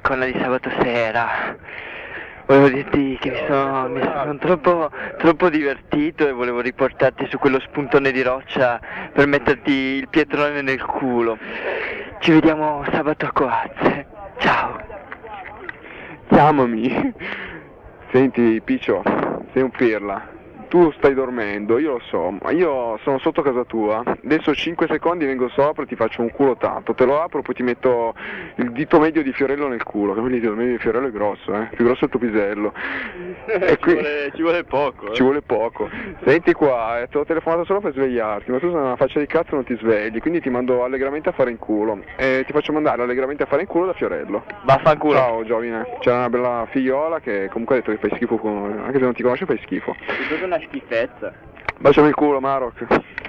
giocona di sabato sera. Volevo dirti che mi sono troppo divertito e volevo riportarti su quello spuntone di roccia per metterti il pietrone nel culo. Ci vediamo sabato a Coazze. Ciao. Chiamami. Senti, Piccio, sei un pirla. Tu stai dormendo, io lo so, ma io sono sotto casa tua. Adesso 5 secondi vengo sopra e ti faccio un culo tanto. Te lo apro, poi ti metto il dito medio di Fiorello nel culo. Che il dito medio di Fiorello è grosso, più grosso del tuo pisello. Ci vuole poco. Ci vuole poco. Senti qua, ti ho telefonato solo per svegliarti, ma tu sei una faccia di cazzo non ti svegli, quindi ti mando allegramente a fare in culo. E ti faccio mandare allegramente a fare in culo da Fiorello. Vaffanculo. Ciao Giovine, c'era una bella figliola che comunque ha detto che fai schifo, anche se non ti conosce fai schifo. È proprio una schifezza. Baciami il culo, Maroc.